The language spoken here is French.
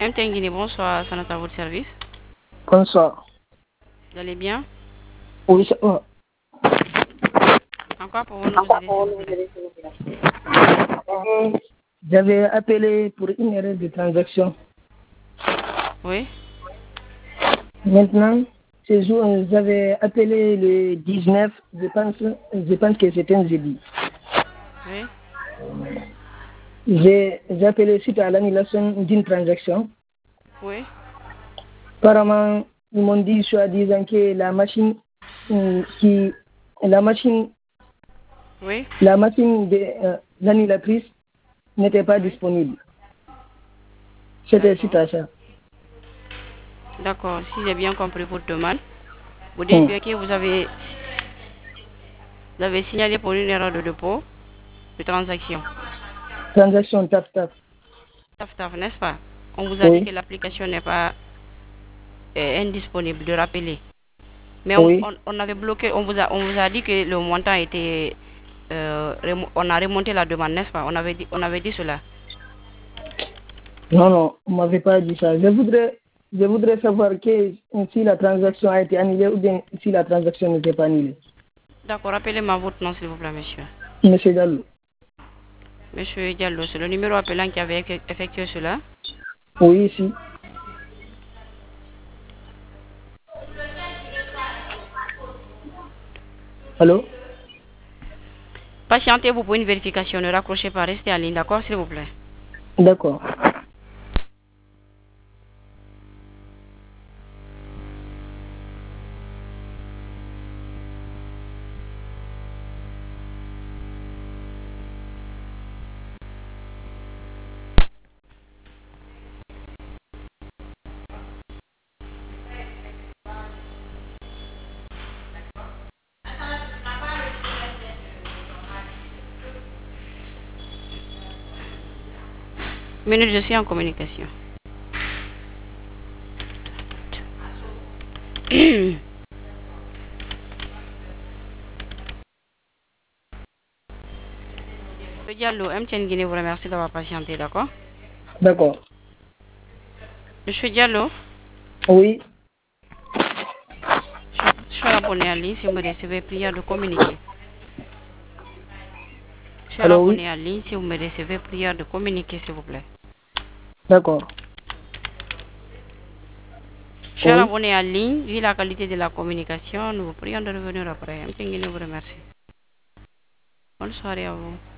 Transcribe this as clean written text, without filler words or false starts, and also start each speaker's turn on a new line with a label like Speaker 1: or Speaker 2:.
Speaker 1: Guinée, bonsoir, ça à votre service.
Speaker 2: Bonsoir.
Speaker 1: Vous allez bien?
Speaker 2: Oui, ça va.
Speaker 1: Encore pour vous nous aider, s'il vous plaît.
Speaker 2: J'avais appelé pour une erreur de transaction.
Speaker 1: Oui?
Speaker 2: Maintenant, ce jour, j'avais appelé le 19, je pense que c'était un jeudi.
Speaker 1: Oui?
Speaker 2: J'ai appelé suite à l'annulation d'une transaction.
Speaker 1: Oui?
Speaker 2: Apparemment, ils m'ont dit soi-disant que la machine oui, la machine de l'annulatrice n'était pas disponible. C'était suite à ça.
Speaker 1: D'accord, si j'ai bien compris votre demande, vous dites bien que vous avez signalé pour une erreur de dépôt de transaction.
Speaker 2: Transaction taf-taf.
Speaker 1: Taf-taf, n'est-ce pas? On vous a dit que l'application n'est pas indisponible de rappeler. Mais on avait bloqué, on vous a dit que le montant était... on a remonté la demande, n'est-ce pas? On avait dit cela.
Speaker 2: Non, on ne m'avait pas dit ça. Je voudrais savoir que si la transaction a été annulée ou bien si la transaction n'était pas annulée.
Speaker 1: D'accord, rappelez-moi votre nom, s'il vous plaît, monsieur.
Speaker 2: Monsieur Diallo.
Speaker 1: Monsieur Diallo, c'est le numéro appelant qui avait effectué cela?
Speaker 2: Oui, ici. Allô?
Speaker 1: Patientez-vous pour une vérification. Ne raccrochez pas, restez en ligne, d'accord, s'il vous plaît.
Speaker 2: D'accord.
Speaker 1: Minute, je suis en communication. Monsieur Diallo, MTN Guinée vous remercie d'avoir patienté, d'accord?
Speaker 2: D'accord.
Speaker 1: Monsieur Diallo?
Speaker 2: Oui.
Speaker 1: Je suis abonné à ligne, si vous me recevez, prière de communiquer. Je suis
Speaker 2: Allô, oui.
Speaker 1: abonné à ligne, si vous me recevez, prière de communiquer, s'il vous plaît.
Speaker 2: D'accord.
Speaker 1: Cher abonné en ligne, vu la qualité de la communication, nous vous prions de revenir après. MTN Guinée vous remercie. Bonne soirée à vous.